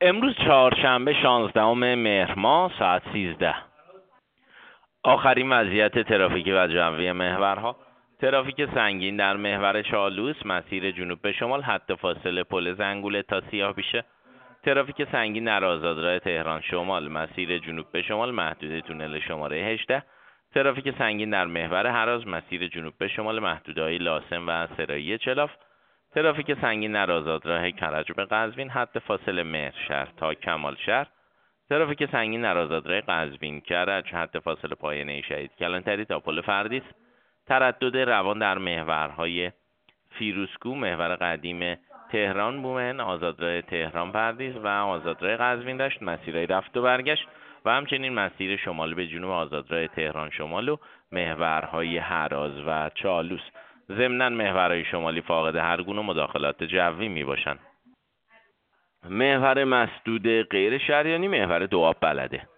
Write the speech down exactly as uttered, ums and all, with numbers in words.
امروز چهارشنبه شانزدهم مهر ماه ساعت سیزده. آخرین وضعیت ترافیکی و جوی محورها. ترافیک سنگین در محور چالوس مسیر جنوب به شمال حد فاصله پل زنگوله تا سیاه‌پیشه. ترافیک سنگین در آزادراه تهران شمال مسیر جنوب به شمال محدوده تونل شماره هجده. ترافیک سنگین در محور هراز مسیر جنوب به شمال محدوده‌های لاسن و سرایی چلاف. ترافیک سنگین در آزادراه کرج به قزوین حد فاصله مهرشهر تا کمال شهر. ترافیک سنگین در آزادراه قزوین کرج حد فاصله پایانه شهید کلانتری تا پل فردیس. تردد روان در محورهای فیروزکوه، محور قدیم تهران بومن، آزادراه تهران پردیس و آزادراه قزوین داشت مسیرهای رفت و برگشت و همچنین مسیر شمال به جنوب آزادراه تهران شمال و محورهای هراز و چالوس. ضمناً محورهای شمالی فاقد هر گونه مداخلات جوی می باشند. محور مسدود غیر شریانی محور دوآب بلده.